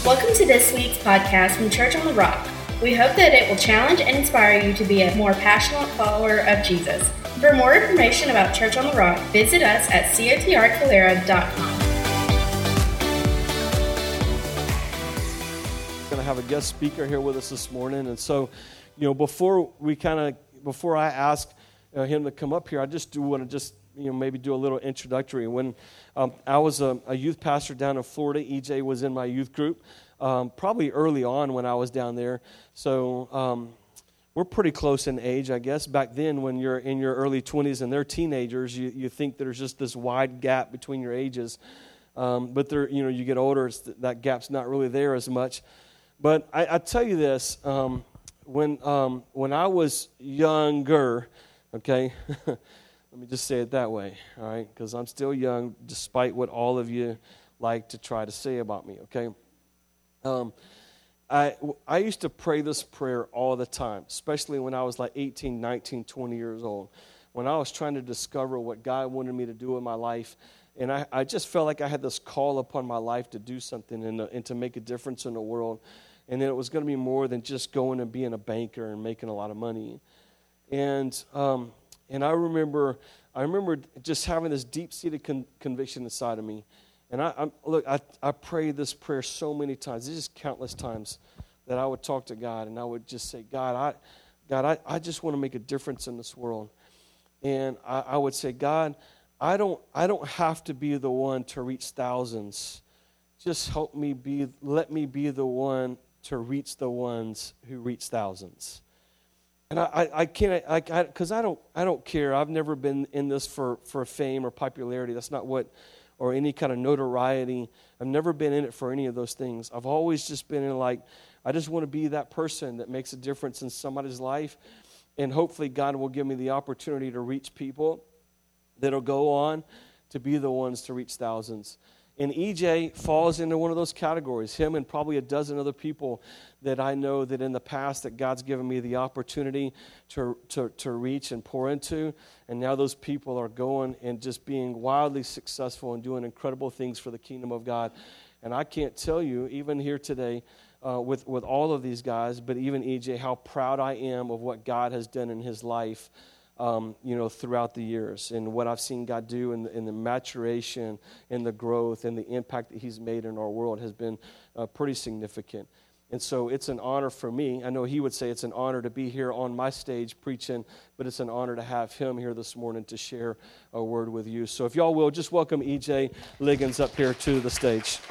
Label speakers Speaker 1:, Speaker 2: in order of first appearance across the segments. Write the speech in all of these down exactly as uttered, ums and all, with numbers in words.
Speaker 1: Welcome to this week's podcast from Church on the Rock. We hope that it will challenge and inspire you to be a more passionate follower of Jesus. For more information about Church on the Rock, visit us at c o t r calera dot com.
Speaker 2: We're going to have a guest speaker here with us this morning, and so, you know, before we kind of, before I ask uh, him to come up here, I just do want to just, you know, maybe do a little introductory. When um, I was a, a youth pastor down in Florida, E J was in my youth group, um, probably early on when I was down there. So um, we're pretty close in age, I guess. Back then, when you're in your early twenties and they're teenagers, you, you think there's just this wide gap between your ages. Um, but they're, you know, you get older, it's, that gap's not really there as much. But I, I tell you this, um, when um, when I was younger, okay. Let me just say it that way, all right? Because I'm still young, despite what all of you like to try to say about me, okay? Um, I, I used to pray this prayer all the time, especially when I was like eighteen, nineteen, twenty years old, when I was trying to discover what God wanted me to do in my life. And I, I just felt like I had this call upon my life to do something and, and to make a difference in the world. And then it was going to be more than just going and being a banker and making a lot of money. And um And I remember, I remember just having this deep-seated con- conviction inside of me. And I, I'm, look, I, I prayed this prayer so many times. There's just countless times that I would talk to God, and I would just say, God, I, God, I, I just want to make a difference in this world. And I, I would say, God, I don't, I don't have to be the one to reach thousands. Just help me be, let me be the one to reach the ones who reach thousands. And I, I, I can't, I, because I, I don't, I don't care. I've never been in this for, for fame or popularity. That's not what, or any kind of notoriety. I've never been in it for any of those things. I've always just been in like, I just want to be that person that makes a difference in somebody's life, and hopefully God will give me the opportunity to reach people that'll go on to be the ones to reach thousands. And E J falls into one of those categories, him and probably a dozen other people that I know that in the past that God's given me the opportunity to, to, to reach and pour into. And now those people are going and just being wildly successful and doing incredible things for the kingdom of God. And I can't tell you, even here today, uh, with, with all of these guys, but even E J, how proud I am of what God has done in his life. Um, you know, throughout the years, and what I've seen God do in the, in the maturation, and the growth, and the impact that he's made in our world has been uh, pretty significant. And so it's an honor for me. I know he would say it's an honor to be here on my stage preaching, but it's an honor to have him here this morning to share a word with you. So if y'all will, just welcome E J Liggins up here to the stage.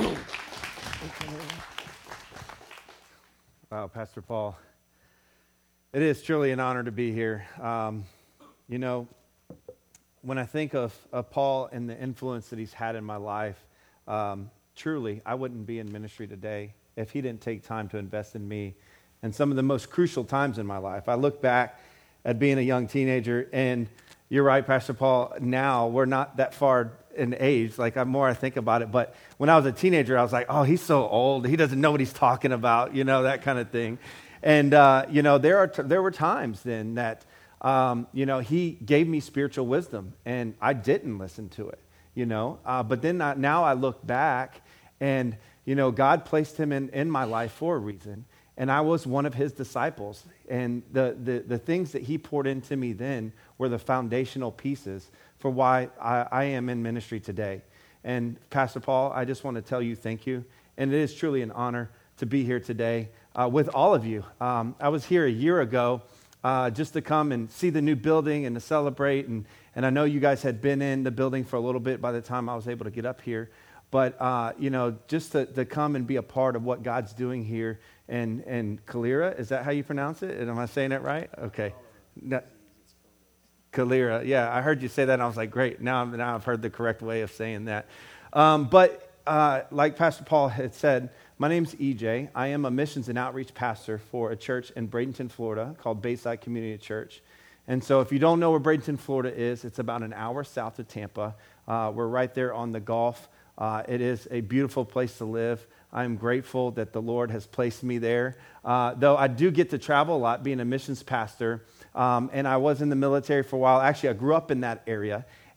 Speaker 3: Wow, Pastor Paul. It is truly an honor to be here. Um, You know, when I think of, of Paul and the influence that he's had in my life, um, truly, I wouldn't be in ministry today if he didn't take time to invest in me in some of the most crucial times in my life. I look back at being a young teenager, and you're right, Pastor Paul, now we're not that far in age. Like, the more I think about it, but when I was a teenager, I was like, oh, he's so old. He doesn't know what he's talking about, you know, that kind of thing. And, uh, you know, there are t- there were times then that, Um, you know, he gave me spiritual wisdom, and I didn't listen to it, you know. Uh, but then I, now I look back, and, you know, God placed him in, in my life for a reason, and I was one of his disciples. And the, the, the things that he poured into me then were the foundational pieces for why I, I am in ministry today. And Pastor Paul, I just want to tell you thank you. And it is truly an honor to be here today uh, with all of you. Um, I was here a year ago, Uh, just to come and see the new building and to celebrate. And, and I know you guys had been in the building for a little bit by the time I was able to get up here. But, uh, you know, just to, to come and be a part of what God's doing here in, in Calera. Is that how you pronounce it? Am I saying that right? Okay. No, Calera. Yeah, I heard you say that, and I was like, great. Now, I'm, now I've heard the correct way of saying that. Um, but uh, like Pastor Paul had said, my name's E J. I am a missions and outreach pastor for a church in Bradenton, Florida called Bayside Community Church. And so if you don't know where Bradenton, Florida is, it's about an hour south of Tampa. Uh, we're right there on the Gulf. Uh, it is a beautiful place to live. I'm grateful that the Lord has placed me there. Uh, though I do get to travel a lot being a missions pastor. Um, and I was in the military for a while. Actually, I grew up in that area.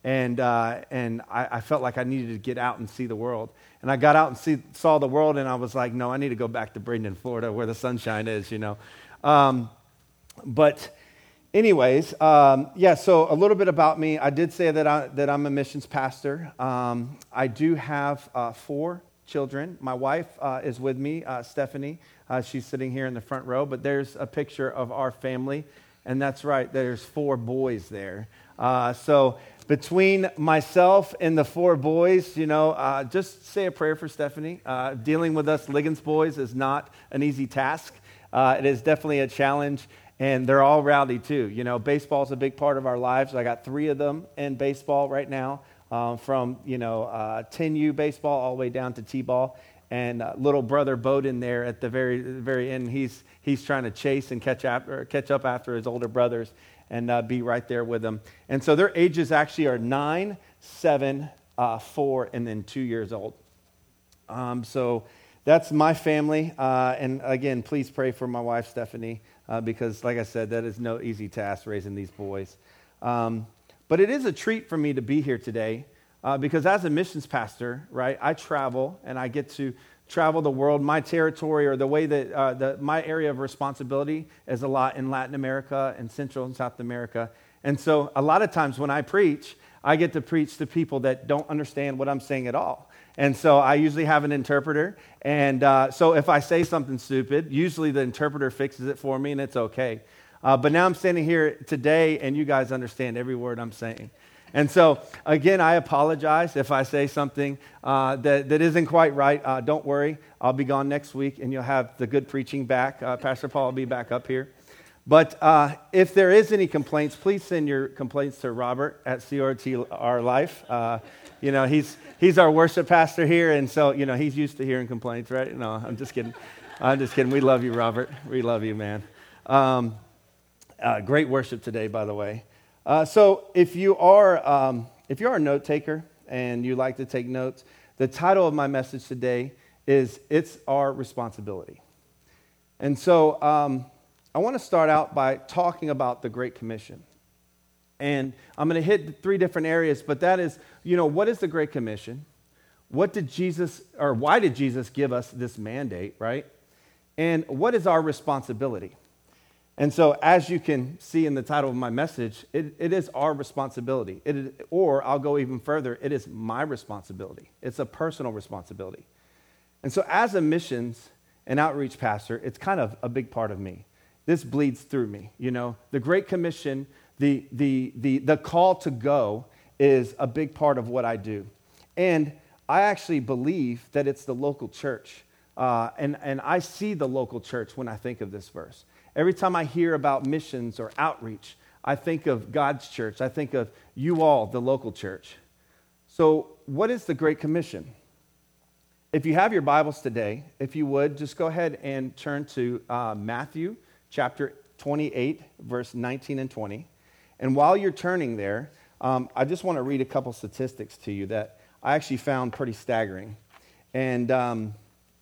Speaker 3: And uh, and I, I felt like I needed to get out and see the world. And I got out and see, saw the world, and I was like, no, I need to go back to Bradenton, Florida, where the sunshine is, you know. Um, but anyways, um, yeah, so a little bit about me. I did say that, I, that I'm a missions pastor. Um, I do have uh, four children. My wife uh, is with me, uh, Stephanie. Uh, she's sitting here in the front row, but there's a picture of our family, and that's right, there's four boys there. Uh, so between myself and the four boys, you know, uh, just say a prayer for Stephanie. Uh, dealing with us Liggins boys is not an easy task. Uh, it is definitely a challenge, and they're all rowdy too. You know, baseball is a big part of our lives. I got three of them in baseball right now, um, from, you know, uh, ten U baseball all the way down to T-ball. And uh, little brother Bowden there at the very very end, he's he's trying to chase and catch after catch up after his older brothers and uh, be right there with them. And so their ages actually are nine, seven, uh, four, and then two years old. Um, so that's my family. Uh, and again, please pray for my wife Stephanie, uh, because, like I said, that is no easy task raising these boys. Um, but it is a treat for me to be here today. Uh, because as a missions pastor, right, I travel and I get to travel the world. My territory, or the way that uh, the, my area of responsibility is a lot in Latin America and Central and South America. And so a lot of times when I preach, I get to preach to people that don't understand what I'm saying at all. And so I usually have an interpreter. And uh, so if I say something stupid, usually the interpreter fixes it for me and it's okay. Uh, but now I'm standing here today and you guys understand every word I'm saying. And so, again, I apologize if I say something uh, that, that isn't quite right. Uh, don't worry. I'll be gone next week, and you'll have the good preaching back. Uh, Pastor Paul will be back up here. But uh, if there is any complaints, please send your complaints to Robert at C R T R Life. Uh, you know, he's he's our worship pastor here, and so, you know, he's used to hearing complaints, right? No, I'm just kidding. I'm just kidding. We love you, Robert. We love you, man. Um, uh, great worship today, by the way. Uh, so if you are um, if you are a note taker and you like to take notes, the title of my message today is "It's Our Responsibility." And so um, I want to start out by talking about the Great Commission. And I'm going to hit three different areas, but that is, you know, what is the Great Commission? What did Jesus, or why did Jesus give us this mandate, right? And what is our responsibility? And so, as you can see in the title of my message, it, it is our responsibility. It is, or I'll go even further, it is my responsibility. It's a personal responsibility. And so, as a missions and outreach pastor, it's kind of a big part of me. This bleeds through me. You know, the Great Commission, the the the the call to go is a big part of what I do. And I actually believe that it's the local church. Uh, and, and I see the local church when I think of this verse. Every time I hear about missions or outreach, I think of God's church. I think of you all, the local church. So what is the Great Commission? If you have your Bibles today, if you would, just go ahead and turn to uh, Matthew chapter twenty-eight, verse nineteen and twenty. And while you're turning there, um, I just want to read a couple statistics to you that I actually found pretty staggering. And um,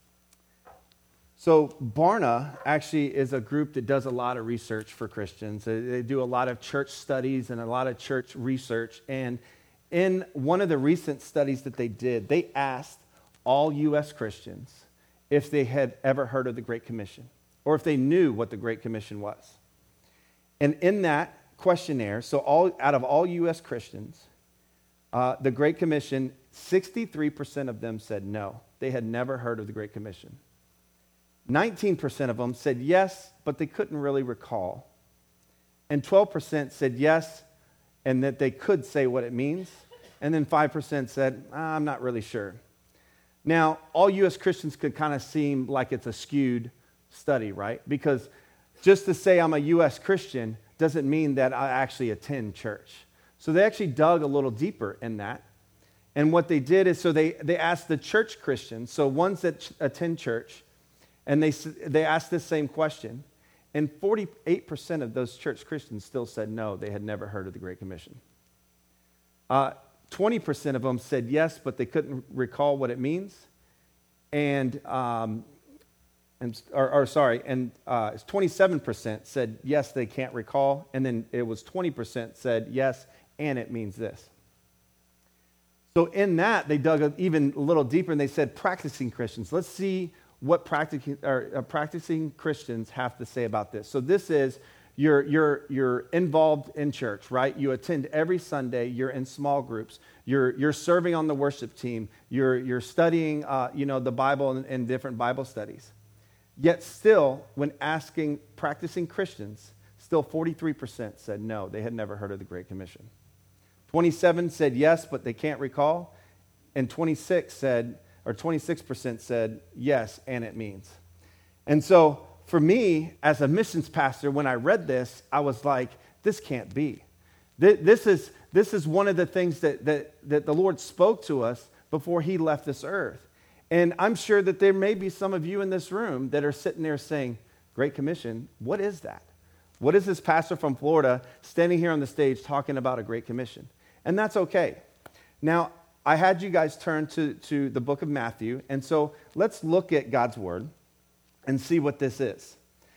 Speaker 3: so Barna actually is a group that does a lot of research for Christians. They, they do a lot of church studies and a lot of church research. And in one of the recent studies that they did, they asked all U S Christians if they had ever heard of the Great Commission or if they knew what the Great Commission was. And in that questionnaire, so all out of all U S Christians, uh, the Great Commission, sixty-three percent of them said no. They had never heard of the Great Commission. nineteen percent of them said yes, but they couldn't really recall. And twelve percent said yes, and that they could say what it means. And then five percent said, ah, I'm not really sure. Now, all U S Christians could kind of seem like it's a skewed study, right? Because just to say I'm a U S Christian doesn't mean that I actually attend church. So they actually dug a little deeper in that. And what they did is, so they, they asked the church Christians, so ones that ch- attend church, and they they asked this same question, and forty-eight percent of those church Christians still said no, they had never heard of the Great Commission. Uh, twenty percent of them said yes, but they couldn't recall what it means. And, um, and or, or sorry, and uh, twenty-seven percent said yes, they can't recall. And then it was twenty percent said yes, and it means this. So in that, they dug even a little deeper and they said, practicing Christians. Let's see what practicing, or, uh, practicing Christians have to say about this. So this is, you're, you're, you're involved in church, right? You attend every Sunday. You're in small groups. You're, you're serving on the worship team. You're, you're studying uh, you know, the Bible in, in different Bible studies. Yet still, when asking practicing Christians, still forty-three percent said no, they had never heard of the Great Commission. twenty-seven said yes, but they can't recall. And twenty-six said, or twenty-six percent said yes, and it means. And so for me, as a missions pastor, when I read this, I was like, this can't be. This is, this is one of the things that, that, that the Lord spoke to us before he left this earth. And I'm sure that there may be some of you in this room that are sitting there saying, Great Commission, what is that? What is this pastor from Florida standing here on the stage talking about a Great Commission? And that's okay. Now, I had you guys turn to, to the book of Matthew, and so let's look at God's word and see what this is.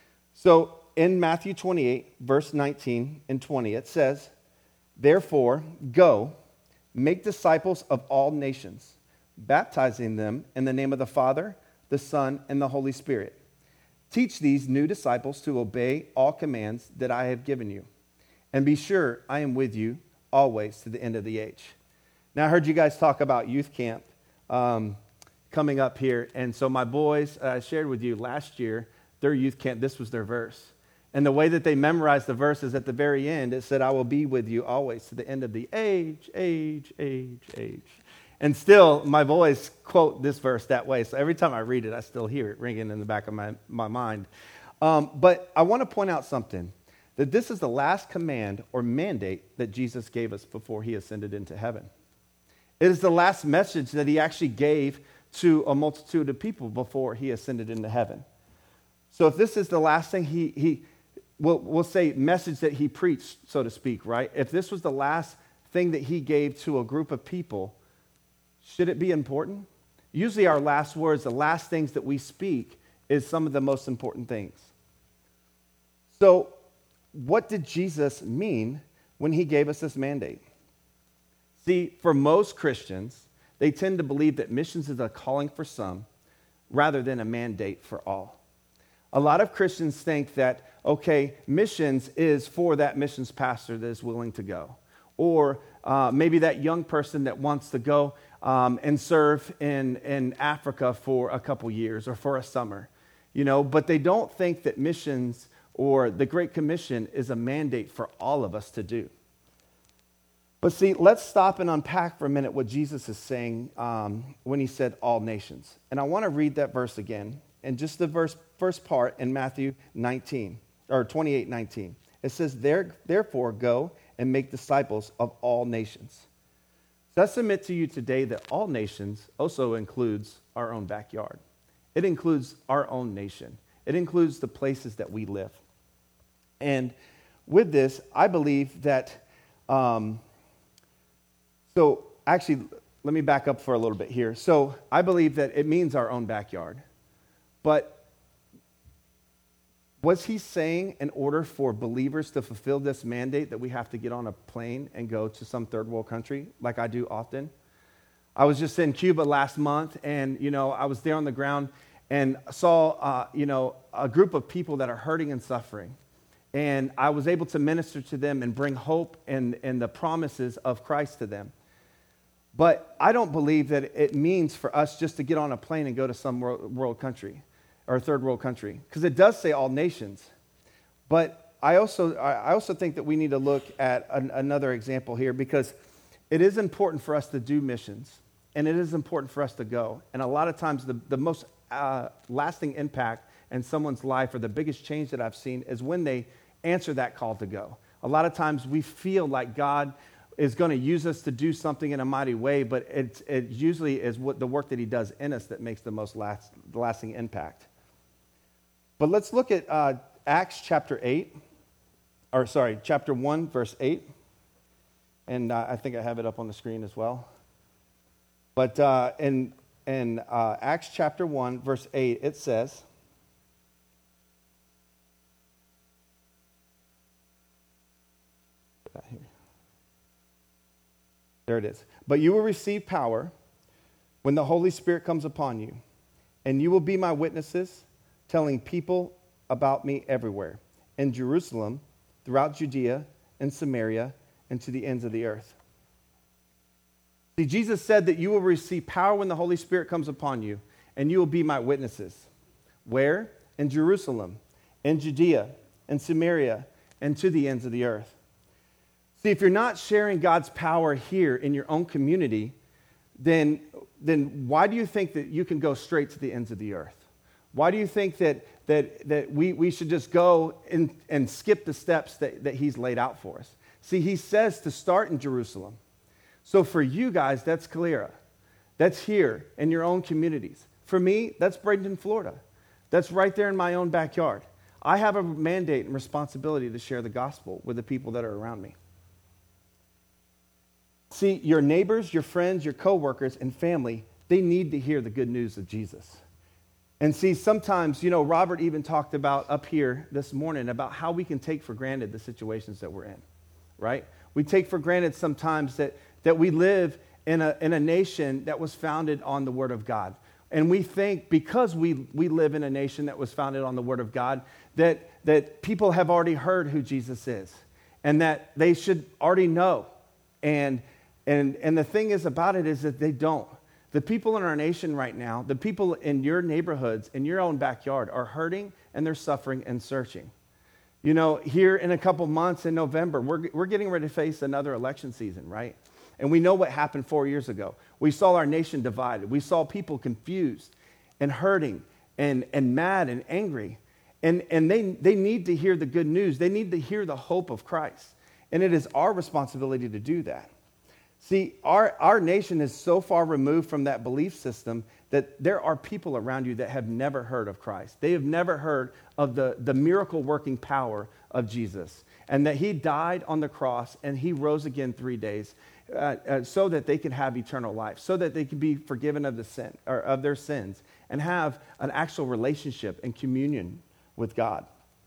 Speaker 3: So in Matthew twenty-eight, verse nineteen and twenty, it says, therefore, go, make disciples of all nations, baptizing them in the name of the Father, the Son, and the Holy Spirit. Teach these new disciples to obey all commands that I have given you. And be sure I am with you always to the end of the age. Now, I heard you guys talk about youth camp um, coming up here. And so my boys, I uh, shared with you last year, their youth camp, this was their verse. And the way that they memorized the verse is at the very end, it said, I will be with you always to the end of the age, age, age, age. And still, my boys quote this verse that way. So every time I read it, I still hear it ringing in the back of my, my mind. Um, but I want to point out something, that this is the last command or mandate that Jesus gave us before he ascended into heaven. It is the last message that he actually gave to a multitude of people before he ascended into heaven. So if this is the last thing he, he we'll, we'll say message that he preached, so to speak, right? If this was the last thing that he gave to a group of people, should it be important? Usually our last words, the last things that we speak, is some of the most important things. So what did Jesus mean when he gave us this mandate? See, for most Christians, they tend to believe that missions is a calling for some rather than a mandate for all. A lot of Christians think that, okay, missions is for that missions pastor that is willing to go. Or uh, maybe that young person that wants to go um, and serve in, in Africa for a couple years or for a summer. You know, but they don't think that missions or the Great Commission is a mandate for all of us to do. But see, let's stop and unpack for a minute what Jesus is saying um, when he said all nations. And I want to read that verse again. And just the verse, first part in Matthew nineteen, or twenty-eight nineteen. It says, there, therefore, go and make disciples of all nations. So I submit to you today that all nations also includes our own backyard. It includes our own nation. It includes the places that we live. And with this, I believe that, um, so actually, let me back up for a little bit here. So I believe that it means our own backyard. But was he saying in order for believers to fulfill this mandate that we have to get on a plane and go to some third world country like I do often? I was just in Cuba last month, and, you know, I was there on the ground and saw, uh, you know, a group of people that are hurting and suffering. And I was able to minister to them and bring hope and, and the promises of Christ to them. But I don't believe that it means for us just to get on a plane and go to some world, world country or third world country, because it does say all nations. But I also, I also think that we need to look at an, another example here, because it is important for us to do missions, and it is important for us to go. And a lot of times the, the most uh, lasting impact in someone's life, or the biggest change that I've seen, is when they answer that call to go. A lot of times we feel like God is going to use us to do something in a mighty way, but it, it usually is what the work that he does in us that makes the most last, lasting impact. But let's look at uh, Acts chapter eight, or sorry, chapter one, verse eight. And uh, I think I have it up on the screen as well. But uh, in, in uh, Acts chapter one, verse eight, it says, here. There it is. But you will receive power when the Holy Spirit comes upon you, and you will be my witnesses, telling people about me everywhere, in Jerusalem, throughout Judea and Samaria, and to the ends of the earth. See, Jesus said that you will receive power when the Holy Spirit comes upon you, and you will be my witnesses. Where? In Jerusalem, in Judea, and Samaria, and to the ends of the earth. See, if you're not sharing God's power here in your own community, then, then why do you think that you can go straight to the ends of the earth? Why do you think that, that, that we, we should just go and, and skip the steps that, that he's laid out for us? See, he says to start in Jerusalem. So for you guys, that's Calera. That's here in your own communities. For me, that's Bradenton, Florida. That's right there in my own backyard. I have a mandate and responsibility to share the gospel with the people that are around me. See, your neighbors, your friends, your coworkers, and family, they need to hear the good news of Jesus. And see, sometimes, you know, Robert even talked about up here this morning about how we can take for granted the situations that we're in, right? We take for granted sometimes that, that we live in a, in a nation that was founded on the Word of God. And we think because we, we live in a nation that was founded on the Word of God, that, that people have already heard who Jesus is and that they should already know. And And, and the thing is about it is that they don't. The people in our nation right now, the people in your neighborhoods, in your own backyard, are hurting and they're suffering and searching. You know, here in a couple months in November, we're, we're getting ready to face another election season, right? And we know what happened four years ago. We saw our nation divided. We saw people confused and hurting and, and mad and angry. And, and they, they need to hear the good news. They need to hear the hope of Christ. And it is our responsibility to do that. See, our, our nation is so far removed from that belief system that there are people around you that have never heard of Christ. They have never heard of the, the miracle-working power of Jesus and that he died on the cross and he rose again three days uh, uh, so that they could have eternal life, so that they could be forgiven of, the sin, or of their sins and have an actual relationship and communion with God.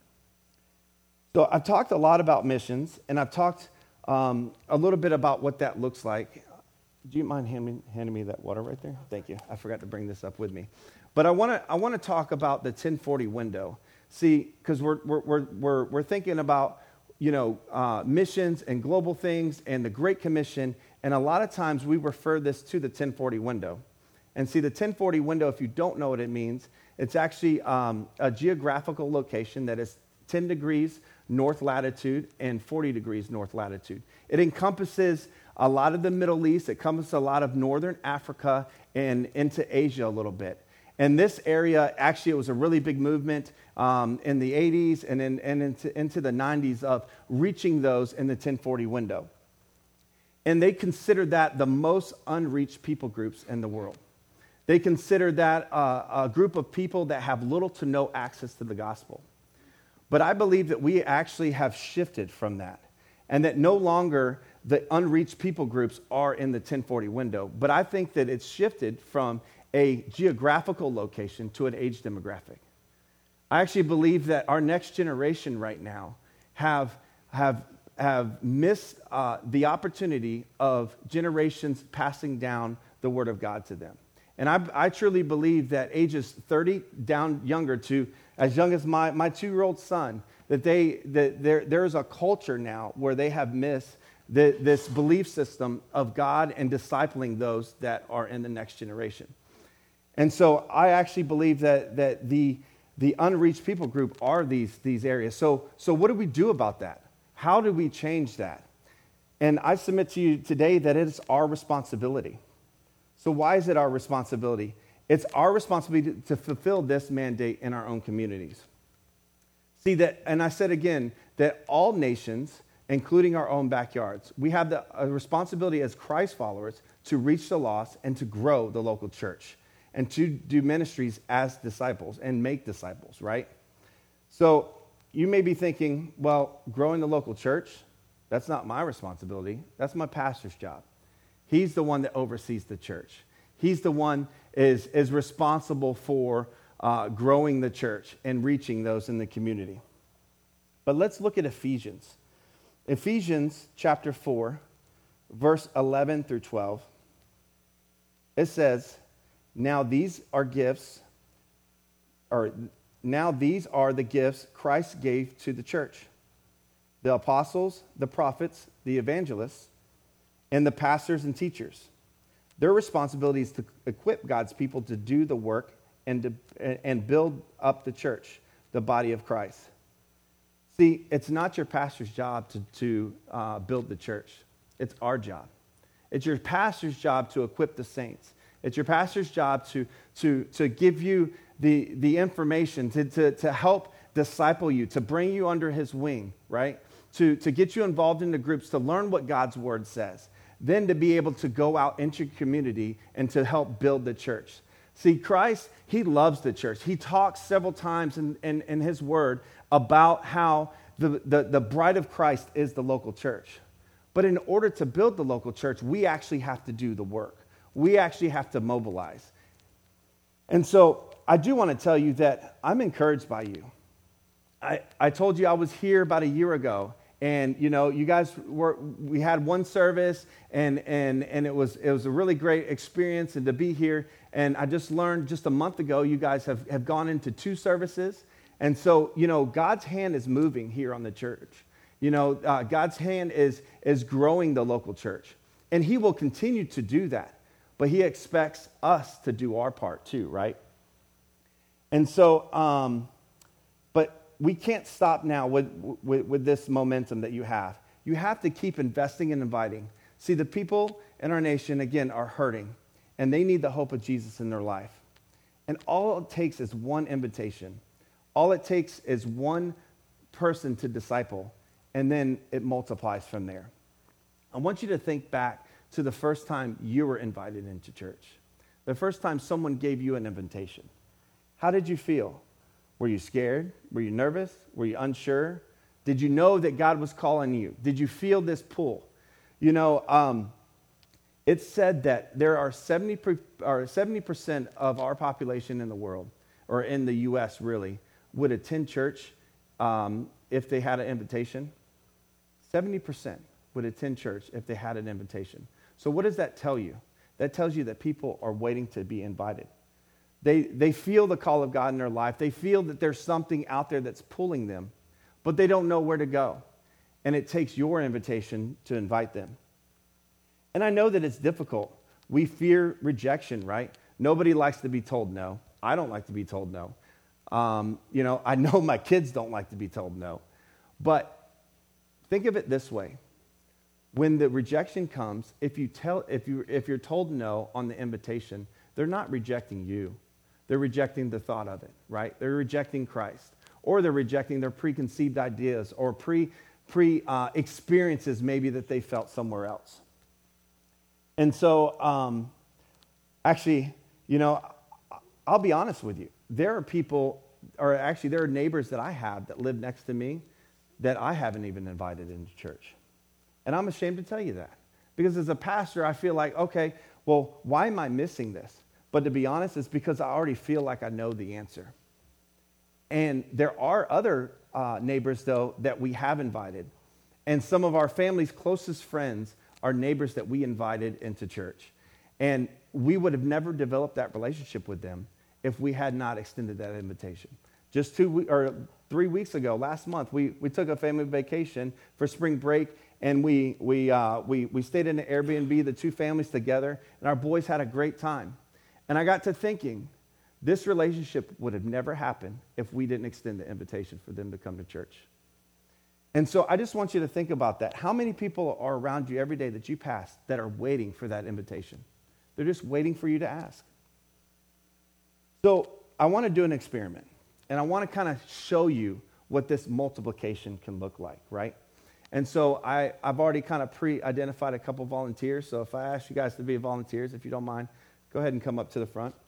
Speaker 3: So I've talked a lot about missions, and I've talked Um, a little bit about what that looks like. Do you mind handing, handing me that water right there? Thank you. I forgot to bring this up with me. But I want to I want to talk about the ten forty window. See, because we're we're we're we're we're thinking about you know uh, missions and global things and the Great Commission, and a lot of times we refer this to the ten forty window. And see, the ten forty window, if you don't know what it means, it's actually um, a geographical location that is ten degrees north latitude and forty degrees north latitude. It encompasses a lot of the Middle East. It encompasses a lot of northern Africa and into Asia a little bit. And this area, actually, it was a really big movement um, in the eighties and, in, and into, into the nineties of reaching those in the ten forty window. And they considered that the most unreached people groups in the world. They considered that uh, a group of people that have little to no access to the gospel. But I believe that we actually have shifted from that and that no longer the unreached people groups are in the ten forty window. But I think that it's shifted from a geographical location to an age demographic. I actually believe that our next generation right now have, have, have missed uh, the opportunity of generations passing down the Word of God to them. And I, I truly believe that ages thirty down younger to as young as my, my two-year-old son, that they that there there's a culture now where they have missed the, this belief system of God and discipling those that are in the next generation. And so I actually believe that that the the unreached people group are these, these areas. So so what do we do about that? How do we change that? And I submit to you today that it's our responsibility. So why is it our responsibility? It's our responsibility to, to fulfill this mandate in our own communities. See that, and I said again, that all nations, including our own backyards, we have the a responsibility as Christ followers to reach the lost and to grow the local church and to do ministries as disciples and make disciples, right? So you may be thinking, well, growing the local church, that's not my responsibility. That's my pastor's job. He's the one that oversees the church. He's the one is is responsible for uh, growing the church and reaching those in the community. But let's look at Ephesians. Ephesians chapter four, verse eleven through twelve. It says, now these are gifts, or now these are the gifts Christ gave to the church. The apostles, the prophets, the evangelists, and the pastors and teachers. Their responsibility is to equip God's people to do the work and to, and build up the church, the body of Christ. See, it's not your pastor's job to, to uh, build the church. It's our job. It's your pastor's job to equip the saints. It's your pastor's job to, to, to give you the, the information, to, to, to help disciple you, to bring you under his wing, right? To, to get you involved in the groups, to learn what God's word says. Then to be able to go out into your community and to help build the church. See, Christ, he loves the church. He talks several times in, in, in his word about how the, the, the bride of Christ is the local church. But in order to build the local church, we actually have to do the work. We actually have to mobilize. And so I do want to tell you that I'm encouraged by you. I, I told you I was here about a year ago, and you know, you guys were, we had one service, and and and it was it was a really great experience, and to be here. And I just learned just a month ago, you guys have, have gone into two services. And so, you know, God's hand is moving here on the church. You know, uh, God's hand is is growing the local church, and he will continue to do that. But he expects us to do our part too, right? And so, um, but we can't stop now with, with, with this momentum that you have. You have to keep investing and inviting. See, the people in our nation, again, are hurting, and they need the hope of Jesus in their life. And all it takes is one invitation. All it takes is one person to disciple, and then it multiplies from there. I want you to think back to the first time you were invited into church, the first time someone gave you an invitation. How did you feel? Were you scared? Were you nervous? Were you unsure? Did you know that God was calling you? Did you feel this pull? You know, um, it's said that there are seventy, or seventy percent of our population in the world, or in the U S really, would attend church um, if they had an invitation. seventy percent would attend church if they had an invitation. So what does that tell you? That tells you that people are waiting to be invited. They, they feel the call of God in their life. They feel that there's something out there that's pulling them, but they don't know where to go. And it takes your invitation to invite them. And I know that it's difficult. We fear rejection, right? Nobody likes to be told no. I don't like to be told no. Um, you know, I know my kids don't like to be told no. But think of it this way. When the rejection comes, if you tell, if you if you're told no on the invitation, they're not rejecting you. They're rejecting the thought of it, right? They're rejecting Christ, or they're rejecting their preconceived ideas or pre pre uh, experiences maybe that they felt somewhere else. And so, um, actually, you know, I'll be honest with you. There are people, or actually, there are neighbors that I have that live next to me that I haven't even invited into church. And I'm ashamed to tell you that. Because as a pastor, I feel like, okay, well, why am I missing this? But to be honest, it's because I already feel like I know the answer. And there are other uh, neighbors, though, that we have invited. And some of our family's closest friends are neighbors that we invited into church. And we would have never developed that relationship with them if we had not extended that invitation. Just two or three weeks ago, last month, we, we took a family vacation for spring break. And we we uh, we we stayed in an Airbnb, the two families together, and our boys had a great time. And I got to thinking, this relationship would have never happened if we didn't extend the invitation for them to come to church. And so I just want you to think about that. How many people are around you every day that you pass that are waiting for that invitation? They're just waiting for you to ask. So I want to do an experiment, and I want to kind of show you what this multiplication can look like, right? And so I, I've already kind of pre-identified a couple volunteers. So if I ask you guys to be volunteers, if you don't mind, go ahead and come up to the front.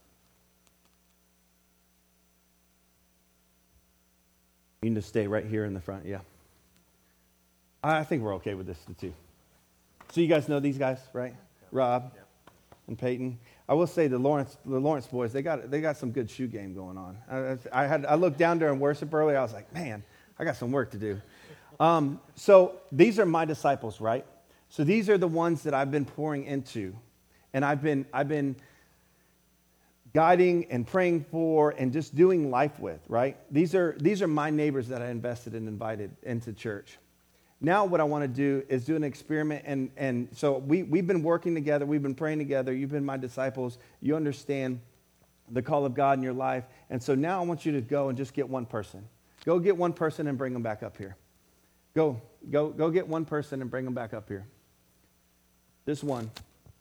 Speaker 3: You can just stay right here in the front, yeah. I think we're okay with this too. So you guys know these guys, right? Rob and Peyton. I will say the Lawrence, the Lawrence boys, they got they got some good shoe game going on. I, I had I looked down during worship earlier. I was like, man, I got some work to do. Um, so these are my disciples, right? So these are the ones that I've been pouring into, and I've been I've been guiding and praying for and just doing life with, right? These are these are my neighbors that I invested and invited into church. Now what I want to do is do an experiment, and, and so we, we've been working together, we've been praying together, you've been my disciples, you understand the call of God in your life, and so now I want you to go and just get one person. Go get one person and bring them back up here. Go, go, go get one person and bring them back up here. This one.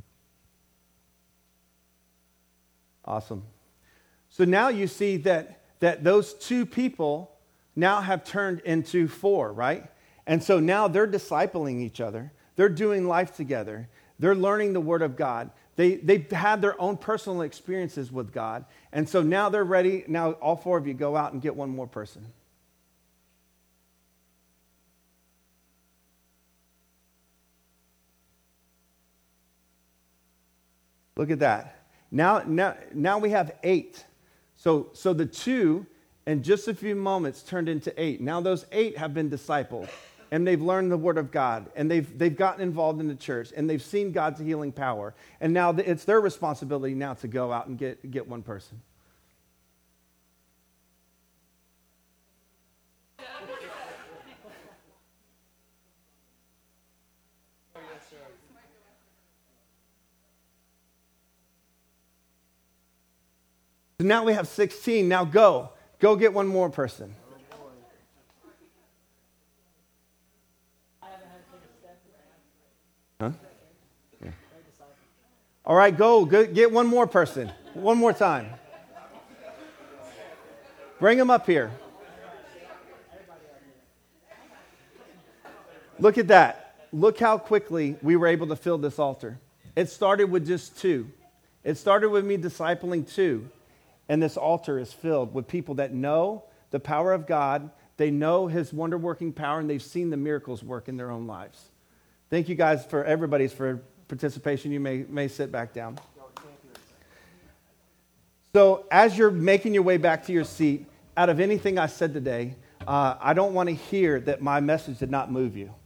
Speaker 3: Awesome. So now you see that, that those two people now have turned into four, right? And so now they're discipling each other. They're doing life together. They're learning the Word of God. They, they've had their own personal experiences with God. And so now they're ready. Now all four of you go out and get one more person. Look at that. Now, now, now we have eight. So, so the two, in just a few moments, turned into eight. Now those eight have been discipled. And they've learned the Word of God, and they've they've gotten involved in the church, and they've seen God's healing power. And now it's their responsibility now to go out and get, get one person. So now we have sixteen. Now go. Go get one more person. Huh? Yeah. All right, go. go. Get one more person. One more time. Bring them up here. Look at that. Look how quickly we were able to fill this altar. It started with just two. It started with me discipling two. And this altar is filled with people that know the power of God. They know His wonder-working power, and they've seen the miracles work in their own lives. Thank you guys for everybody's for participation. You may, may sit back down. So as you're making your way back to your seat, out of anything I said today, uh, I don't want to hear that my message did not move you.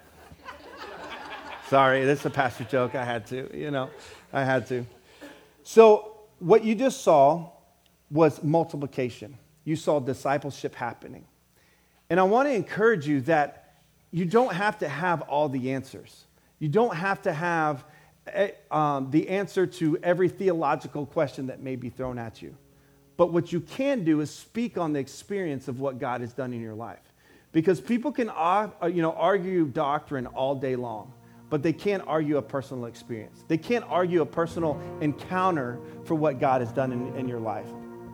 Speaker 3: Sorry, this is a pastor joke. I had to, you know, I had to. So what you just saw was multiplication. You saw discipleship happening. And I want to encourage you that you don't have to have all the answers. You don't have to have um, the answer to every theological question that may be thrown at you. But what you can do is speak on the experience of what God has done in your life. Because people can uh, you know, argue doctrine all day long, but they can't argue a personal experience. They can't argue a personal encounter for what God has done in, in your life.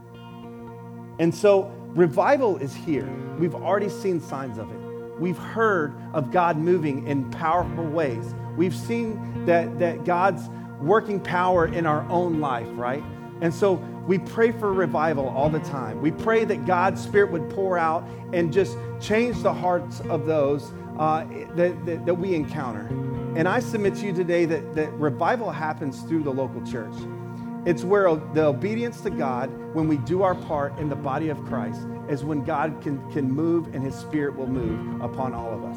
Speaker 3: And so revival is here. We've already seen signs of it. We've heard of God moving in powerful ways. We've seen that, that God's working power in our own life, right? And so we pray for revival all the time. We pray that God's Spirit would pour out and just change the hearts of those uh, that, that, that we encounter. And I submit to you today that, that revival happens through the local church. It's where the obedience to God, when we do our part in the body of Christ, is when God can, can move and His Spirit will move upon all of us.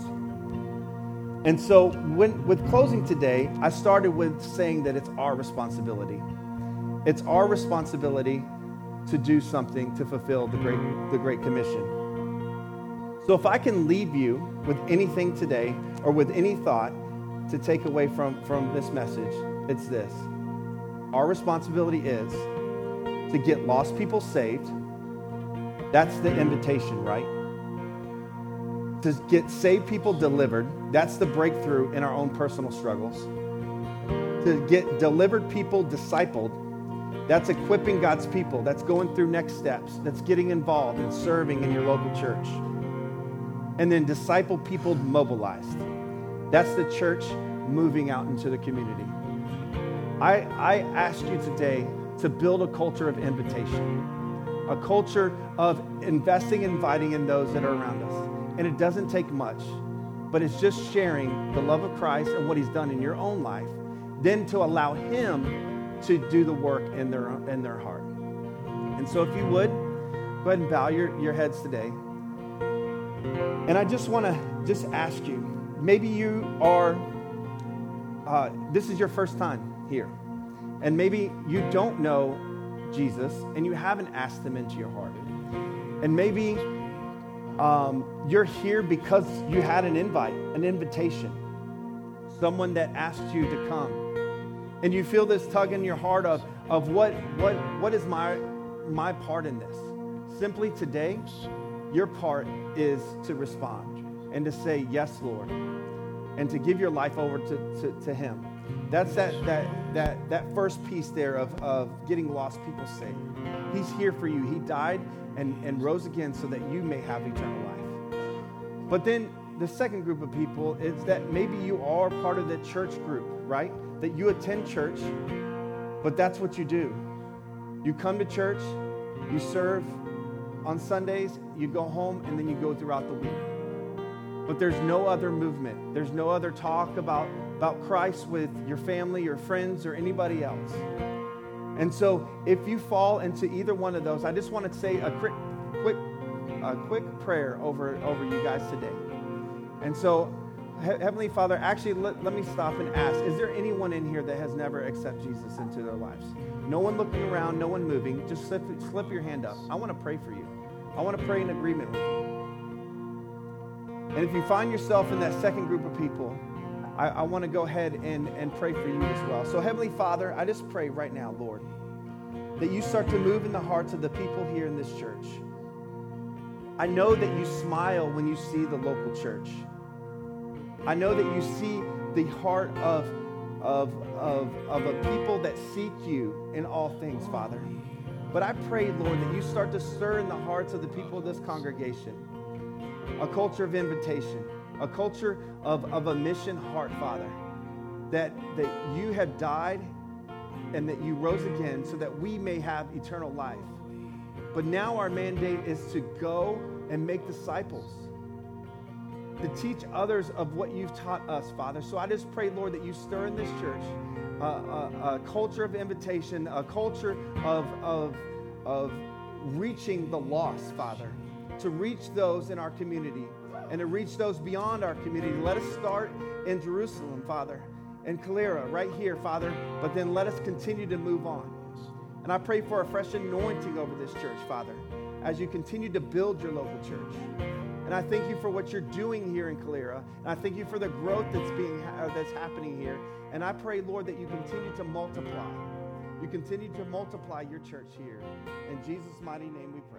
Speaker 3: And so when, with closing today, I started with saying that it's our responsibility. It's our responsibility to do something to fulfill the Great, the Great Commission. So if I can leave you with anything today or with any thought to take away from, from this message, it's this. Our responsibility is to get lost people saved. That's the invitation, right? To get saved people delivered. That's the breakthrough in our own personal struggles. To get delivered people discipled. That's equipping God's people. That's going through next steps. That's getting involved and serving in your local church. And then disciple people mobilized. That's the church moving out into the community. I, I ask you today to build a culture of invitation, a culture of investing and inviting in those that are around us. And it doesn't take much, but it's just sharing the love of Christ and what He's done in your own life, then to allow Him to do the work in their, in their heart. And so if you would, go ahead and bow your, your heads today. And I just want to just ask you, maybe you are uh, this is your first time here, and maybe you don't know Jesus and you haven't asked him into your heart, and maybe um, you're here because you had an invite, an invitation, someone that asked you to come, and you feel this tug in your heart of, of what, what, what is my, my part in this? Simply today, your part is to respond and to say, yes, Lord, and to give your life over to, to, to him. That's that, that, that, that first piece there of, of getting lost people saved. He's here for you. He died and, and rose again so that you may have eternal life. But then the second group of people is that maybe you are part of the church group, right? That you attend church, but that's what you do. You come to church, you serve on Sundays, you go home, and then you go throughout the week. But there's no other movement. There's no other talk about, about Christ with your family, your friends, or anybody else. And so if you fall into either one of those, I just want to say a quick, quick, a quick prayer over, over you guys today. And so, He- Heavenly Father, actually, let, let me stop and ask, is there anyone in here that has never accepted Jesus into their lives? No one looking around, no one moving. Just slip, slip your hand up. I want to pray for you. I want to pray in agreement with you. And if you find yourself in that second group of people, I, I want to go ahead and, and pray for you as well. So Heavenly Father, I just pray right now, Lord, that you start to move in the hearts of the people here in this church. I know that you smile when you see the local church. I know that you see the heart of, of, of, of a people that seek you in all things, Father. But I pray, Lord, that you start to stir in the hearts of the people of this congregation a culture of invitation, a culture of, of a mission heart, Father, that, that you have died and that you rose again so that we may have eternal life. But now our mandate is to go and make disciples, to teach others of what you've taught us, Father. So I just pray, Lord, that you stir in this church uh, a, a culture of invitation, a culture of, of, of reaching the lost, Father, to reach those in our community and to reach those beyond our community. Let us start in Jerusalem, Father, and Calera, right here, Father, but then let us continue to move on. And I pray for a fresh anointing over this church, Father, as you continue to build your local church. And I thank you for what you're doing here in Calera. And I thank you for the growth that's being uh, that's happening here. And I pray, Lord, that you continue to multiply. You continue to multiply your church here. In Jesus' mighty name we pray.